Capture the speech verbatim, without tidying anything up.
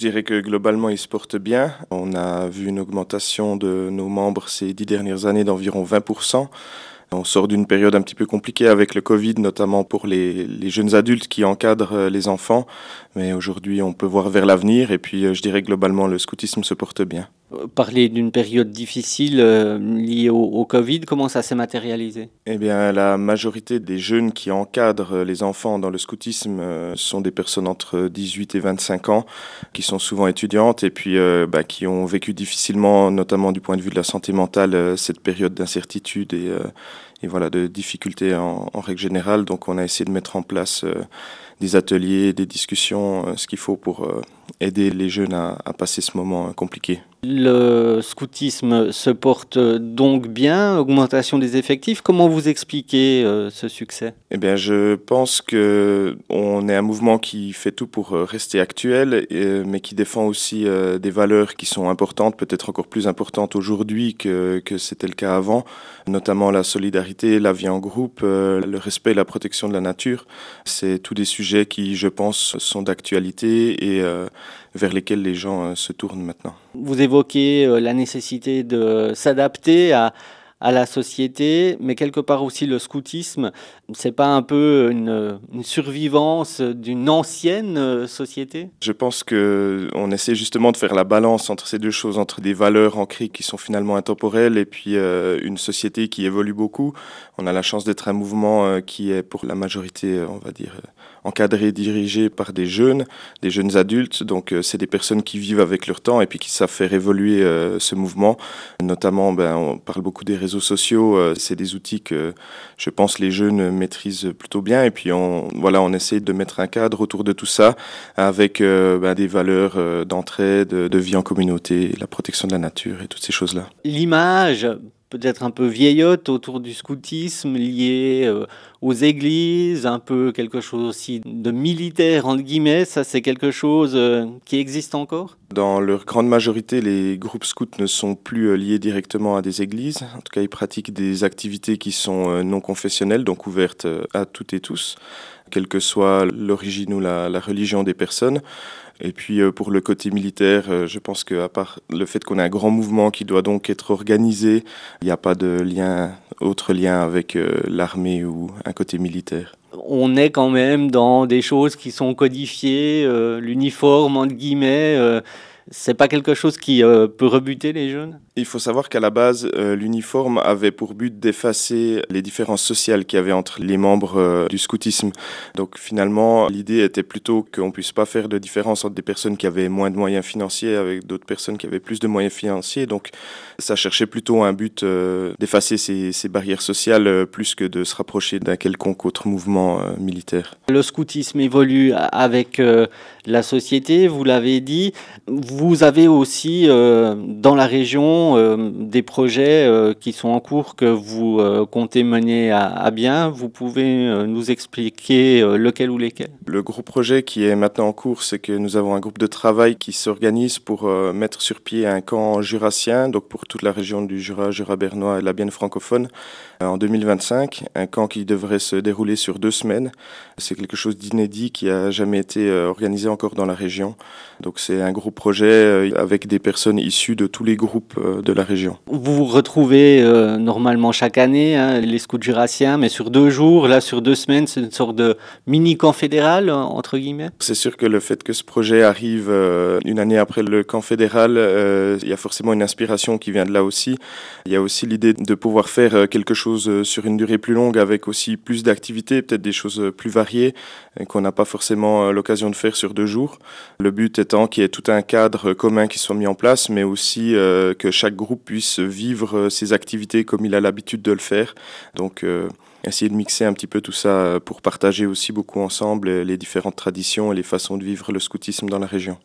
dirais que globalement, il se porte bien. On a vu une augmentation de nos membres ces dix dernières années d'environ vingt pour cent. On sort d'une période un petit peu compliquée avec le Covid, notamment pour les, les jeunes adultes qui encadrent les enfants. Mais aujourd'hui, on peut voir vers l'avenir et puis je dirais que globalement, le scoutisme se porte bien. Parler d'une période difficile euh, liée au, au Covid, comment ça s'est matérialisé? Eh bien, la majorité des jeunes qui encadrent les enfants dans le scoutisme euh, sont des personnes entre dix-huit et vingt-cinq ans, qui sont souvent étudiantes et puis euh, bah, qui ont vécu difficilement, notamment du point de vue de la santé mentale, euh, cette période d'incertitude et, euh, et voilà, de difficultés en, en règle générale. Donc, on a essayé de mettre en place euh, des ateliers, des discussions, euh, ce qu'il faut pour euh, aider les jeunes à, à passer ce moment euh, compliqué. Le scoutisme se porte donc bien, augmentation des effectifs. Comment vous expliquez euh, ce succès? Eh bien, je pense que on est un mouvement qui fait tout pour rester actuel, euh, mais qui défend aussi euh, des valeurs qui sont importantes, peut-être encore plus importantes aujourd'hui que, que c'était le cas avant, notamment la solidarité, la vie en groupe, euh, le respect et la protection de la nature. C'est tous des sujets qui, je pense, sont d'actualité et euh, vers lesquels les gens euh, se tournent maintenant. Vous évoquez euh, la nécessité de s'adapter à, à la société, mais quelque part aussi le scoutisme, c'est pas un peu une, une survivance d'une ancienne euh, société? Je pense que on essaie justement de faire la balance entre ces deux choses, entre des valeurs ancrées qui sont finalement intemporelles et puis euh, une société qui évolue beaucoup. On a la chance d'être un mouvement euh, qui est pour la majorité, euh, on va dire, euh, encadré, dirigé par des jeunes, des jeunes adultes. Donc euh, c'est des personnes qui vivent avec leur temps et puis qui savent faire évoluer euh, ce mouvement. Notamment, ben, on parle beaucoup des réseaux sociaux. Euh, c'est des outils que je pense les jeunes maîtrisent plutôt bien. Et puis on, voilà, on essaie de mettre un cadre autour de tout ça avec euh, ben, des valeurs euh, d'entraide, de vie en communauté, la protection de la nature et toutes ces choses-là. L'image, peut-être un peu vieillotte autour du scoutisme, liée euh, aux églises, un peu quelque chose aussi de militaire, entre guillemets, ça c'est quelque chose euh, qui existe encore? Dans leur grande majorité, les groupes scouts ne sont plus euh, liés directement à des églises. En tout cas, ils pratiquent des activités qui sont euh, non confessionnelles, donc ouvertes euh, à toutes et tous, quelle que soit l'origine ou la, la religion des personnes. Et puis euh, pour le côté militaire, euh, je pense qu'à part le fait qu'on a un grand mouvement qui doit donc être organisé, il n'y a pas de lien, autre lien avec euh, l'armée ou un côté militaire. On est quand même dans des choses qui sont codifiées, euh, l'uniforme, entre guillemets, euh, c'est pas quelque chose qui euh, peut rebuter les jeunes? Il faut savoir qu'à la base, euh, l'uniforme avait pour but d'effacer les différences sociales qu'il y avait entre les membres euh, du scoutisme. Donc finalement, l'idée était plutôt qu'on puisse pas faire de différence entre des personnes qui avaient moins de moyens financiers avec d'autres personnes qui avaient plus de moyens financiers. Donc ça cherchait plutôt un but euh, d'effacer ces, ces barrières sociales euh, plus que de se rapprocher d'un quelconque autre mouvement euh, militaire. Le scoutisme évolue avec euh, la société, vous l'avez dit. Vous avez aussi euh, dans la région euh, des projets euh, qui sont en cours que vous euh, comptez mener à, à bien. Vous pouvez euh, nous expliquer euh, lequel ou lesquels? Le gros projet qui est maintenant en cours, c'est que nous avons un groupe de travail qui s'organise pour euh, mettre sur pied un camp jurassien, donc pour toute la région du Jura, Jura bernois et la Bienne francophone, euh, en deux mille vingt-cinq. Un camp qui devrait se dérouler sur deux semaines. C'est quelque chose d'inédit qui a jamais été euh, organisé encore dans la région. Donc c'est un gros projet euh, avec des personnes issues de tous les groupes euh, de la région. Vous vous retrouvez euh, normalement chaque année, hein, les scouts jurassiens, mais sur deux jours, là sur deux semaines, c'est une sorte de mini-camp fédéral, entre guillemets? C'est sûr que le fait que ce projet arrive euh, une année après le camp fédéral, euh, il y a forcément une inspiration qui vient de là aussi. Il y a aussi l'idée de pouvoir faire euh, quelque chose euh, sur une durée plus longue avec aussi plus d'activités, peut-être des choses euh, plus variées euh, qu'on n'a pas forcément euh, l'occasion de faire sur deux jours. Le but étant qu'il y ait tout un cadre commun qui soit mis en place, mais aussi euh, que chaque groupe puisse vivre euh, ses activités comme il a l'habitude de le faire. Donc euh, essayer de mixer un petit peu tout ça pour partager aussi beaucoup ensemble les différentes traditions et les façons de vivre le scoutisme dans la région.